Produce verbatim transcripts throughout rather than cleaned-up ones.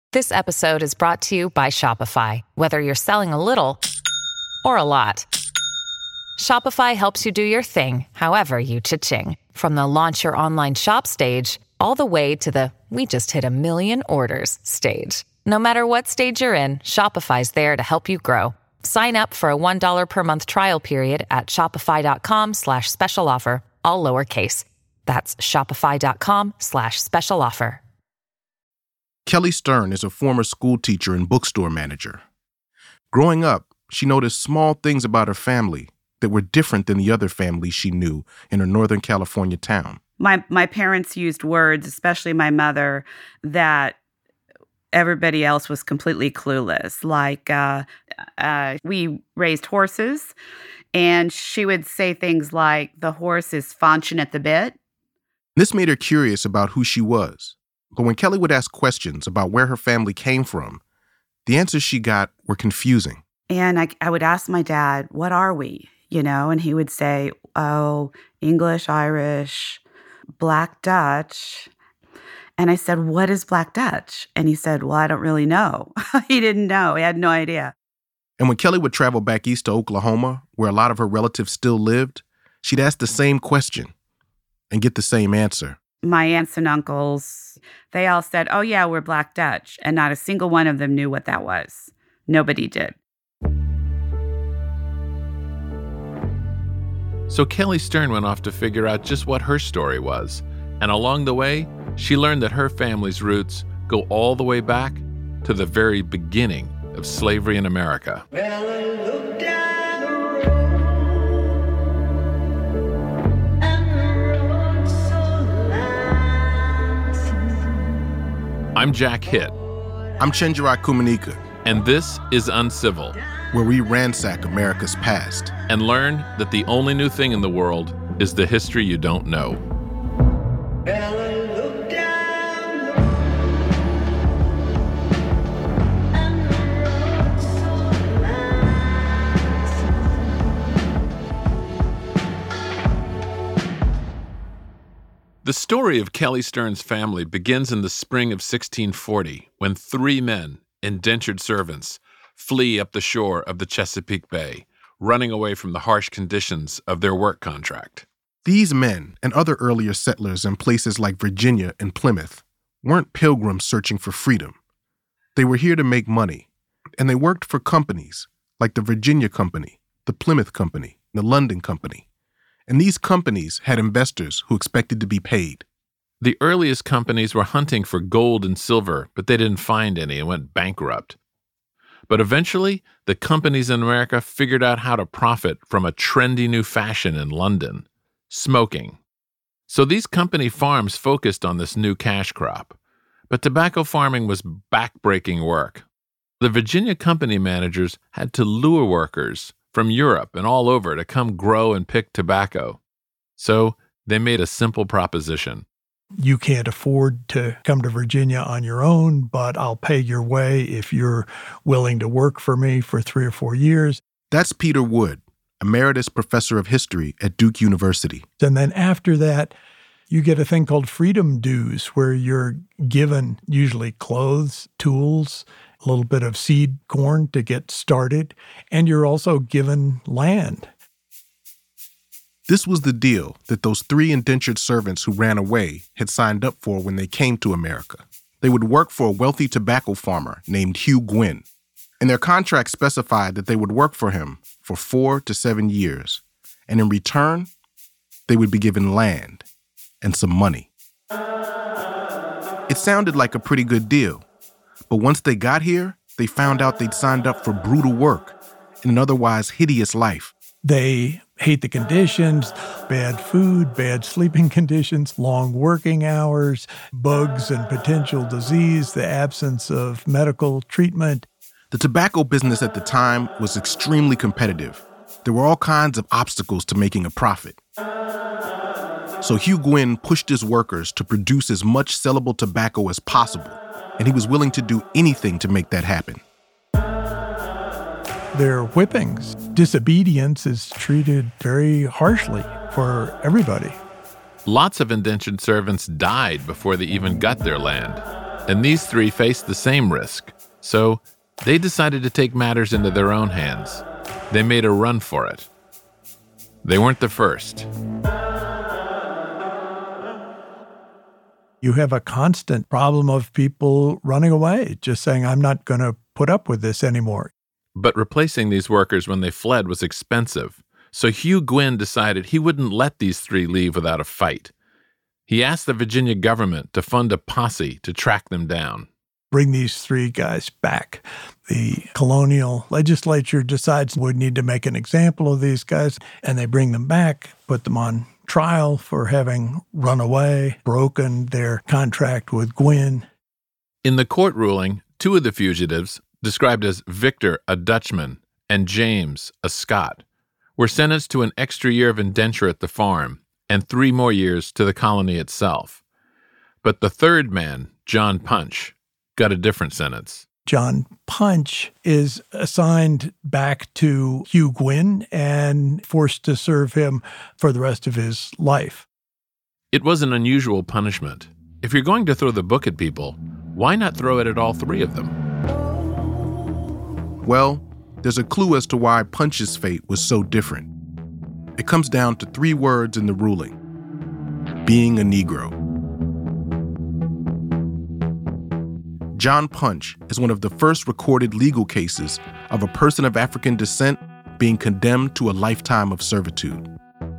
This episode is brought to you by Shopify. Whether you're selling a little or a lot, Shopify helps you do your thing, however you cha-ching. From the launch your online shop stage, all the way to the we just hit a million orders stage. No matter what stage you're in, Shopify's there to help you grow. Sign up for a one dollar per month trial period at shopify.com slash special offer, all lowercase. That's shopify.com slash special offer. Kelly Stern is a former school teacher and bookstore manager. Growing up, she noticed small things about her family that were different than the other families she knew in her Northern California town. My my parents used words, especially my mother, that everybody else was completely clueless. Like, uh, uh, we raised horses, and she would say things like, the horse is faunching at the bit. This made her curious about who she was. But when Kelly would ask questions about where her family came from, the answers she got were confusing. And I, I would ask my dad, what are we? You know, and he would say, oh, English, Irish, Black Dutch. And I said, what is Black Dutch? And he said, well, I don't really know. He didn't know. He had no idea. And when Kelly would travel back east to Oklahoma, where a lot of her relatives still lived, she'd ask the same question and get the same answer. My aunts and uncles, they all said, oh, yeah, we're Black Dutch. And not a single one of them knew what that was. Nobody did. So Kelly Stern went off to figure out just what her story was. And along the way, she learned that her family's roots go all the way back to the very beginning of slavery in America. Well, I looked down the road, and the road so light. I'm Jack Hitt. I'm Chenjerai Kumanyika. And this is Uncivil, where we ransack America's past and learn that the only new thing in the world is the history you don't know. Well, I looked down the road, and the road so light. The story of Kelly Stern's family begins in the spring of sixteen forty, when three men, indentured servants, flee up the shore of the Chesapeake Bay, running away from the harsh conditions of their work contract. These men and other earlier settlers in places like Virginia and Plymouth weren't pilgrims searching for freedom. They were here to make money, and they worked for companies like the Virginia Company, the Plymouth Company, the London Company. And these companies had investors who expected to be paid. The earliest companies were hunting for gold and silver, but they didn't find any and went bankrupt. But eventually, the companies in America figured out how to profit from a trendy new fashion in London, smoking. So these company farms focused on this new cash crop. But tobacco farming was backbreaking work. The Virginia company managers had to lure workers from Europe and all over to come grow and pick tobacco. So they made a simple proposition. You can't afford to come to Virginia on your own, but I'll pay your way if you're willing to work for me for three or four years. That's Peter Wood, emeritus professor of history at Duke University. And then after that, you get a thing called freedom dues, where you're given usually clothes, tools, a little bit of seed corn to get started, and you're also given land. This was the deal that those three indentured servants who ran away had signed up for when they came to America. They would work for a wealthy tobacco farmer named Hugh Gwynn, and their contract specified that they would work for him for four to seven years, and in return, they would be given land and some money. It sounded like a pretty good deal, but once they got here, they found out they'd signed up for brutal work and an otherwise hideous life. They hate the conditions, bad food, bad sleeping conditions, long working hours, bugs and potential disease, the absence of medical treatment. The tobacco business at the time was extremely competitive. There were all kinds of obstacles to making a profit. So Hugh Gwynn pushed his workers to produce as much sellable tobacco as possible, and he was willing to do anything to make that happen. Their whippings. Disobedience is treated very harshly for everybody. Lots of indentured servants died before they even got their land. And these three faced the same risk. So they decided to take matters into their own hands. They made a run for it. They weren't the first. You have a constant problem of people running away, just saying, I'm not going to put up with this anymore. But replacing these workers when they fled was expensive. So Hugh Gwynn decided he wouldn't let these three leave without a fight. He asked the Virginia government to fund a posse to track them down. Bring these three guys back. The colonial legislature decides we need to make an example of these guys, and they bring them back, put them on trial for having run away, broken their contract with Gwynn. In the court ruling, two of the fugitives, described as Victor, a Dutchman, and James, a Scot, were sentenced to an extra year of indenture at the farm and three more years to the colony itself. But the third man, John Punch, got a different sentence. John Punch is assigned back to Hugh Gwynn and forced to serve him for the rest of his life. It was an unusual punishment. If you're going to throw the book at people, why not throw it at all three of them? Well, there's a clue as to why Punch's fate was so different. It comes down to three words in the ruling: being a Negro. John Punch is one of the first recorded legal cases of a person of African descent being condemned to a lifetime of servitude.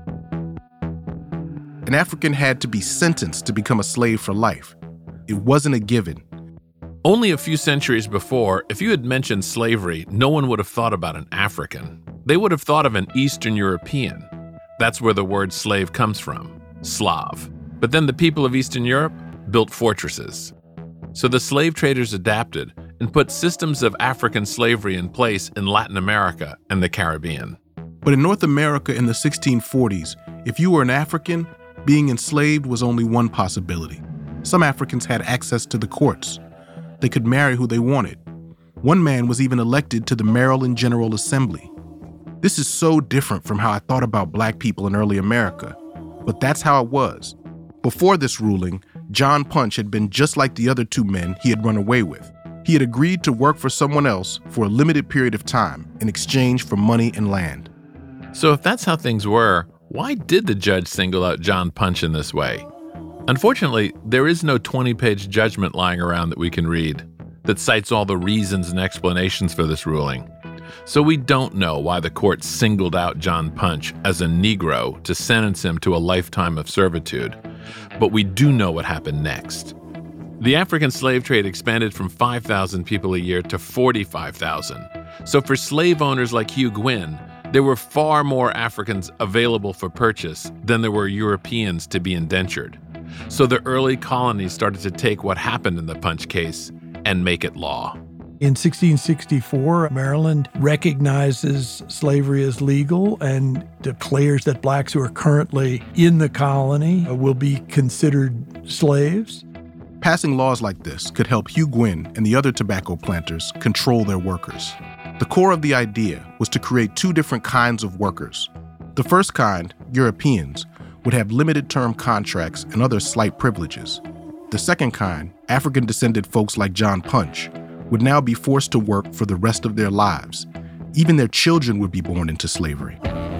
An African had to be sentenced to become a slave for life. It wasn't a given. Only a few centuries before, if you had mentioned slavery, no one would have thought about an African. They would have thought of an Eastern European. That's where the word slave comes from, Slav. But then the people of Eastern Europe built fortresses. So the slave traders adapted and put systems of African slavery in place in Latin America and the Caribbean. But in North America in the sixteen forties, if you were an African, being enslaved was only one possibility. Some Africans had access to the courts. They could marry who they wanted. One man was even elected to the Maryland General Assembly. This is so different from how I thought about Black people in early America, but that's how it was. Before this ruling, John Punch had been just like the other two men he had run away with. He had agreed to work for someone else for a limited period of time in exchange for money and land. So if that's how things were, why did the judge single out John Punch in this way? Unfortunately, there is no twenty-page judgment lying around that we can read that cites all the reasons and explanations for this ruling. So we don't know why the court singled out John Punch as a Negro to sentence him to a lifetime of servitude. But we do know what happened next. The African slave trade expanded from five thousand people a year to forty-five thousand. So for slave owners like Hugh Gwynn, there were far more Africans available for purchase than there were Europeans to be indentured. So the early colonies started to take what happened in the Punch case and make it law. In sixteen sixty-four, Maryland recognizes slavery as legal and declares that blacks who are currently in the colony will be considered slaves. Passing laws like this could help Hugh Gwynn and the other tobacco planters control their workers. The core of the idea was to create two different kinds of workers. The first kind, Europeans, would have limited-term contracts and other slight privileges. The second kind, African-descended folks like John Punch, would now be forced to work for the rest of their lives. Even their children would be born into slavery.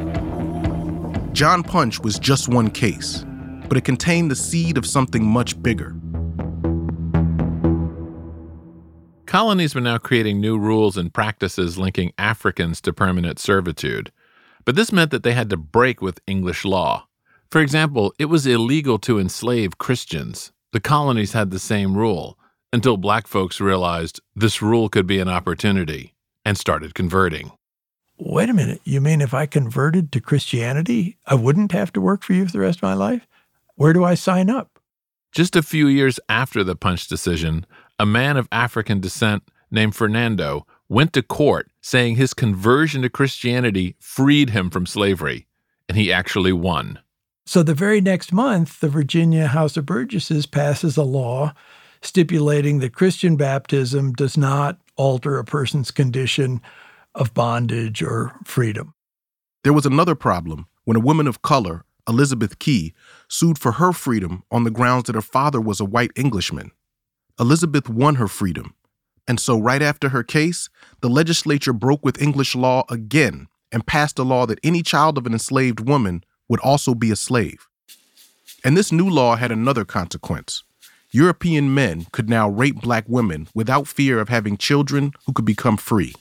John Punch was just one case, but it contained the seed of something much bigger. Colonies were now creating new rules and practices linking Africans to permanent servitude. But this meant that they had to break with English law. For example, it was illegal to enslave Christians. The colonies had the same rule, until black folks realized this rule could be an opportunity and started converting. Wait a minute, you mean if I converted to Christianity, I wouldn't have to work for you for the rest of my life? Where do I sign up? Just a few years after the Punch decision, a man of African descent named Fernando went to court saying his conversion to Christianity freed him from slavery, and he actually won. So the very next month, the Virginia House of Burgesses passes a law stipulating that Christian baptism does not alter a person's condition of bondage or freedom. There was another problem when a woman of color, Elizabeth Key, sued for her freedom on the grounds that her father was a white Englishman. Elizabeth won her freedom. And so right after her case, the legislature broke with English law again and passed a law that any child of an enslaved woman would also be a slave. And this new law had another consequence. European men could now rape black women without fear of having children who could become free.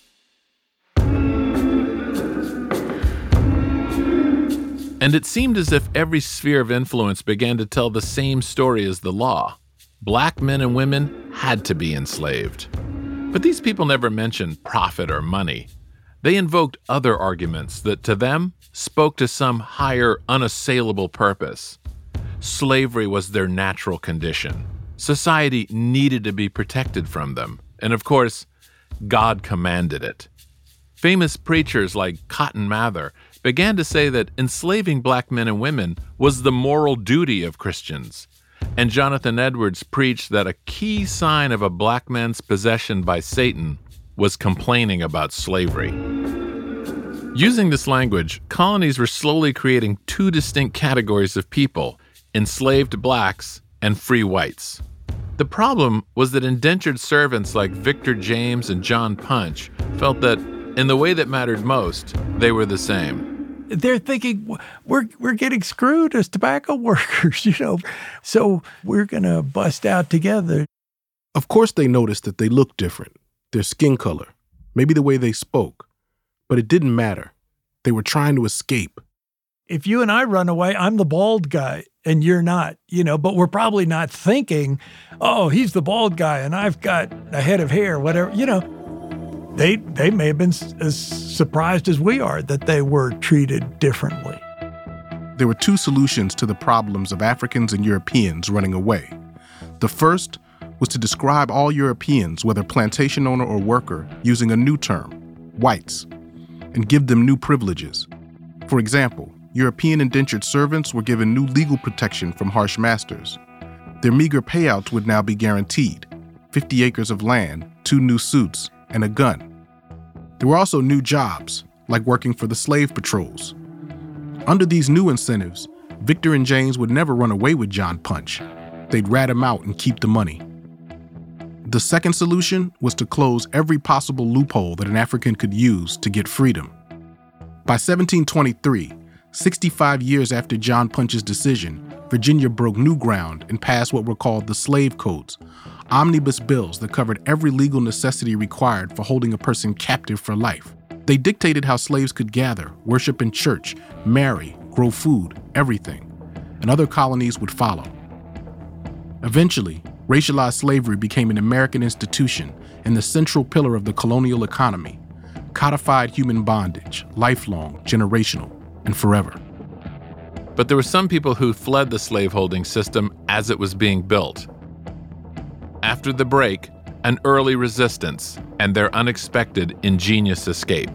And it seemed as if every sphere of influence began to tell the same story as the law. Black men and women had to be enslaved. But these people never mentioned profit or money. They invoked other arguments that, to them, spoke to some higher, unassailable purpose. Slavery was their natural condition. Society needed to be protected from them. And of course, God commanded it. Famous preachers like Cotton Mather began to say that enslaving black men and women was the moral duty of Christians. And Jonathan Edwards preached that a key sign of a black man's possession by Satan was complaining about slavery. Using this language, colonies were slowly creating two distinct categories of people, enslaved blacks and free whites. The problem was that indentured servants like Victor James and John Punch felt that, in the way that mattered most, they were the same. They're thinking, we're we're getting screwed as tobacco workers, you know, so we're going to bust out together. Of course they noticed that they looked different, their skin color, maybe the way they spoke. But it didn't matter. They were trying to escape. If you and I run away, I'm the bald guy and you're not, you know, but we're probably not thinking, oh, he's the bald guy and I've got a head of hair, whatever, you know. They they may have been as surprised as we are that they were treated differently. There were two solutions to the problems of Africans and Europeans running away. The first was to describe all Europeans, whether plantation owner or worker, using a new term, whites, and give them new privileges. For example, European indentured servants were given new legal protection from harsh masters. Their meager payouts would now be guaranteed: fifty acres of land, two new suits, and a gun. There were also new jobs, like working for the slave patrols. Under these new incentives, Victor and James would never run away with John Punch. They'd rat him out and keep the money. The second solution was to close every possible loophole that an African could use to get freedom. By seventeen twenty-three, sixty-five years after John Punch's decision, Virginia broke new ground and passed what were called the Slave Codes, omnibus bills that covered every legal necessity required for holding a person captive for life. They dictated how slaves could gather, worship in church, marry, grow food, everything. And other colonies would follow. Eventually, racialized slavery became an American institution and the central pillar of the colonial economy. Codified human bondage, lifelong, generational, and forever. But there were some people who fled the slaveholding system as it was being built. After the break, an early resistance and their unexpected, ingenious escape.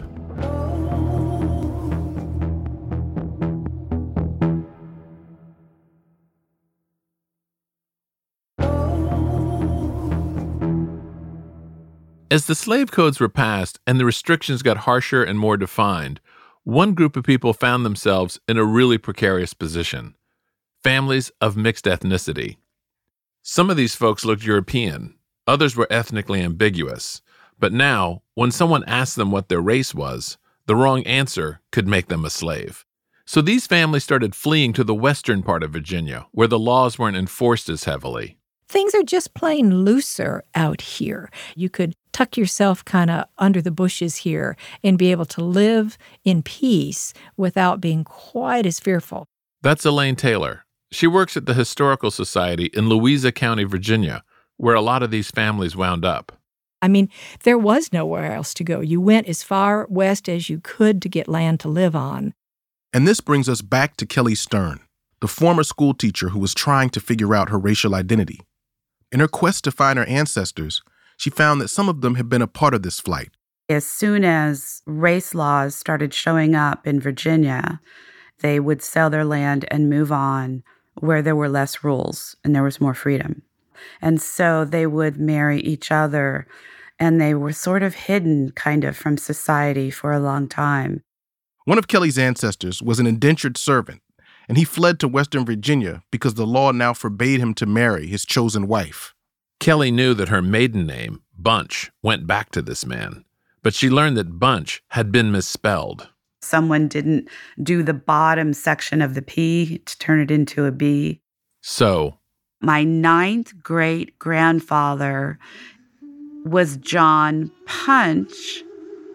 As the slave codes were passed and the restrictions got harsher and more defined, one group of people found themselves in a really precarious position: families of mixed ethnicity. Some of these folks looked European, others were ethnically ambiguous, but now, when someone asked them what their race was, the wrong answer could make them a slave. So these families started fleeing to the western part of Virginia, where the laws weren't enforced as heavily. Things are just plain looser out here. You could tuck yourself kind of under the bushes here and be able to live in peace without being quite as fearful. That's Elaine Taylor. She works at the Historical Society in Louisa County, Virginia, where a lot of these families wound up. I mean, there was nowhere else to go. You went as far west as you could to get land to live on. And this brings us back to Kelly Stern, the former school teacher who was trying to figure out her racial identity. In her quest to find her ancestors, she found that some of them had been a part of this flight. As soon as race laws started showing up in Virginia, they would sell their land and move on where there were less rules and there was more freedom. And so they would marry each other, and they were sort of hidden kind of from society for a long time. One of Kelly's ancestors was an indentured servant, and he fled to Western Virginia because the law now forbade him to marry his chosen wife. Kelly knew that her maiden name, Bunch, went back to this man, but she learned that Bunch had been misspelled. Someone didn't do the bottom section of the P to turn it into a B. So, my ninth great grandfather was John Punch.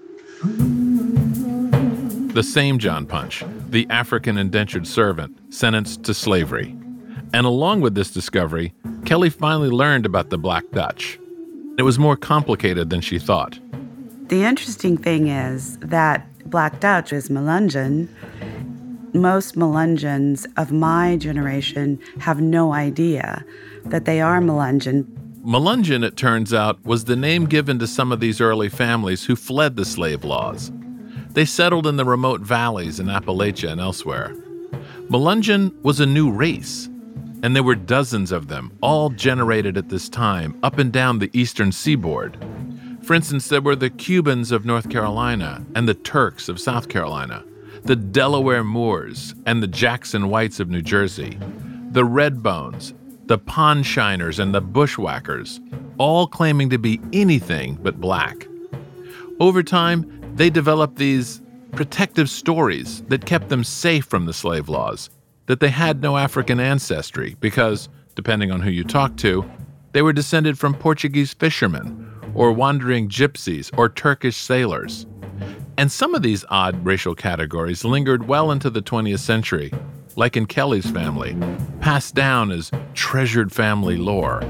The same John Punch, the African indentured servant sentenced to slavery. And along with this discovery, Kelly finally learned about the Black Dutch. It was more complicated than she thought. The interesting thing is that Black Dutch is Melungeon. Most Melungeons of my generation have no idea that they are Melungeon. Melungeon, it turns out, was the name given to some of these early families who fled the slave laws. They settled in the remote valleys in Appalachia and elsewhere. Melungeon was a new race, and there were dozens of them, all generated at this time up and down the eastern seaboard. For instance, there were the Cubans of North Carolina and the Turks of South Carolina, the Delaware Moors and the Jackson Whites of New Jersey, the Redbones, the Pond Shiners, and the Bushwhackers, all claiming to be anything but black. Over time, they developed these protective stories that kept them safe from the slave laws, that they had no African ancestry because, depending on who you talked to, they were descended from Portuguese fishermen or wandering gypsies or Turkish sailors. And some of these odd racial categories lingered well into the twentieth century, like in Kelly's family, passed down as treasured family lore.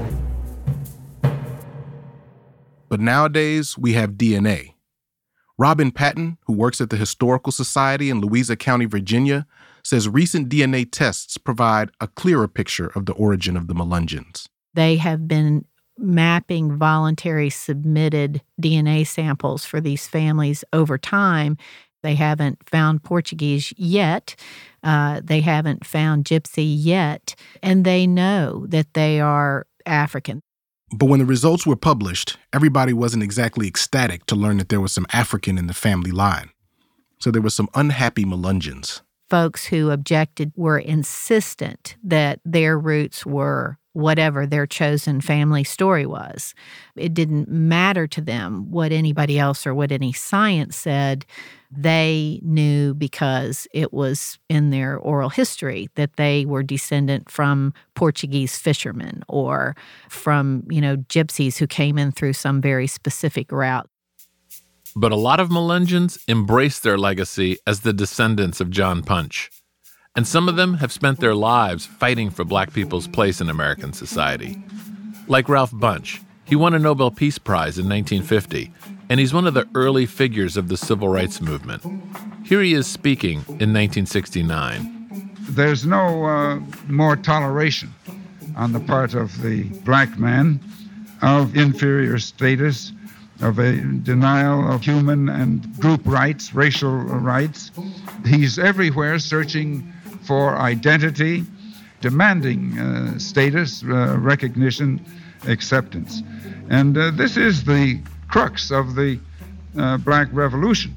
But nowadays, we have D N A. Robin Patton, who works at the Historical Society in Louisa County, Virginia, says recent D N A tests provide a clearer picture of the origin of the Melungeons. They have been mapping voluntary submitted D N A samples for these families over time. They haven't found Portuguese yet. Uh, they haven't found Gypsy yet. And they know that they are African. But when the results were published, everybody wasn't exactly ecstatic to learn that there was some African in the family line. So there were some unhappy Melungeons. Folks who objected were insistent that their roots were whatever their chosen family story was. It didn't matter to them what anybody else or what any science said. They knew because it was in their oral history that they were descendant from Portuguese fishermen or from, you know, gypsies who came in through some very specific route. But a lot of Melungeons embrace their legacy as the descendants of John Punch. And some of them have spent their lives fighting for black people's place in American society. Like Ralph Bunche, he won a Nobel Peace Prize in nineteen fifty, and he's one of the early figures of the civil rights movement. Here he is speaking in nineteen sixty-nine. There's no uh, more toleration on the part of the black man of inferior status, of a denial of human and group rights, racial rights. He's everywhere searching for identity, demanding uh, status, uh, recognition, acceptance. And uh, this is the crux of the uh, Black Revolution.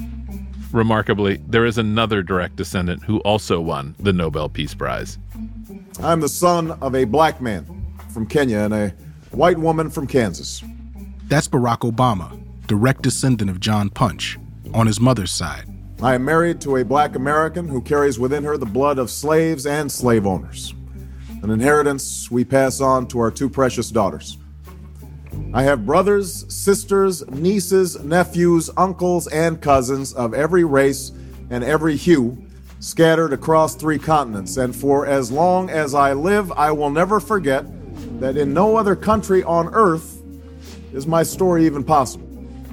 Remarkably, there is another direct descendant who also won the Nobel Peace Prize. I'm the son of a black man from Kenya and a white woman from Kansas. That's Barack Obama, direct descendant of John Punch, on his mother's side. I am married to a black American who carries within her the blood of slaves and slave owners, an inheritance we pass on to our two precious daughters. I have brothers, sisters, nieces, nephews, uncles, and cousins of every race and every hue scattered across three continents, and for as long as I live, I will never forget that in no other country on earth is my story even possible.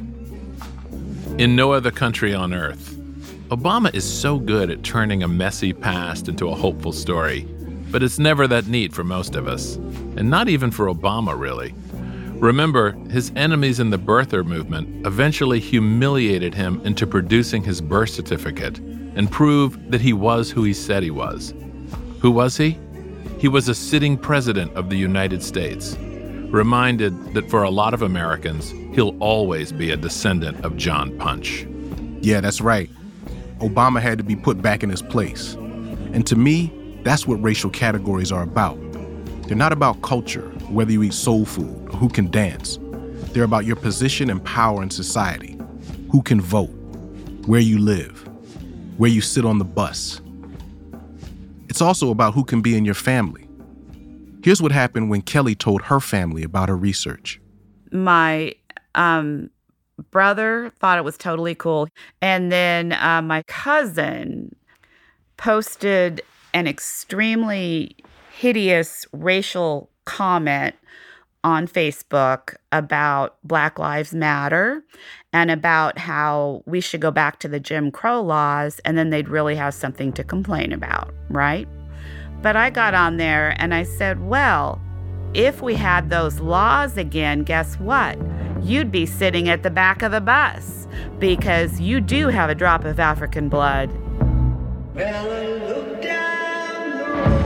In no other country on earth. Obama is so good at turning a messy past into a hopeful story, but it's never that neat for most of us, and not even for Obama, really. Remember, his enemies in the birther movement eventually humiliated him into producing his birth certificate and proved that he was who he said he was. Who was he? He was a sitting president of the United States, reminded that for a lot of Americans, he'll always be a descendant of John Punch. Yeah, that's right. Obama had to be put back in his place. And to me, that's what racial categories are about. They're not about culture. whether you eat soul food or who can dance. They're about your position and power in society, who can vote, where you live, where you sit on the bus. It's also about who can be in your family. Here's what happened when Kelly told her family about her research. My um, brother thought it was totally cool. And then uh, my cousin posted an extremely hideous racial comment on Facebook about Black Lives Matter and about how we should go back to the Jim Crow laws, and then they'd really have something to complain about, right? But I got on there and I said, well, if we had those laws again, guess what? You'd be sitting at the back of the bus because you do have a drop of African blood. Well, I look down the road,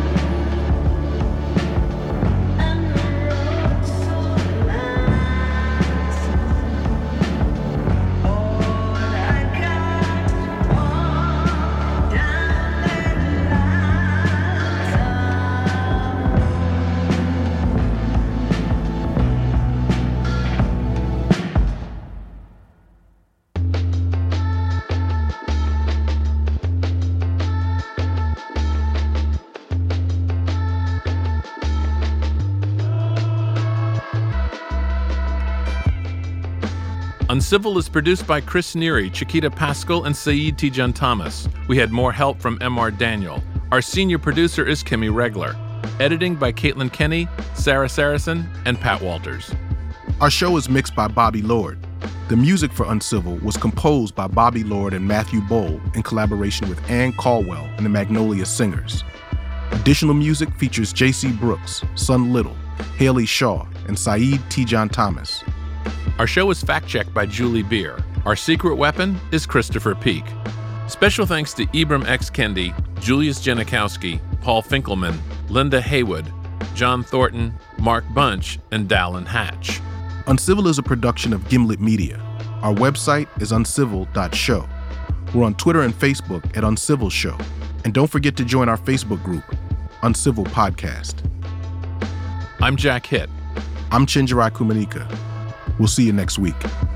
and the road's so nice. All I got to walk down that Uncivil is produced by Chris Neary, Chiquita Pascal, and Saeed Tijan Thomas. We had more help from M R Daniel. Our senior producer is Kimmy Regler. Editing by Caitlin Kenny, Sarah Saracen, and Pat Walters. Our show is mixed by Bobby Lord. The music for Uncivil was composed by Bobby Lord and Matthew Bowl in collaboration with Ann Caldwell and the Magnolia Singers. Additional music features J C Brooks, Sun Little, Haley Shaw, and Saeed Tijan Thomas. Our show is fact-checked by Julie Beer. Our secret weapon is Christopher Peak. Special thanks to Ibram X. Kendi, Julius Janikowski, Paul Finkelman, Linda Haywood, John Thornton, Mark Bunch, and Dallin Hatch. Uncivil is a production of Gimlet Media. Our website is uncivil dot show. We're on Twitter and Facebook at Uncivil Show. And don't forget to join our Facebook group, Uncivil Podcast. I'm Jack Hitt. I'm Chinjarai Kumanika. We'll see you next week.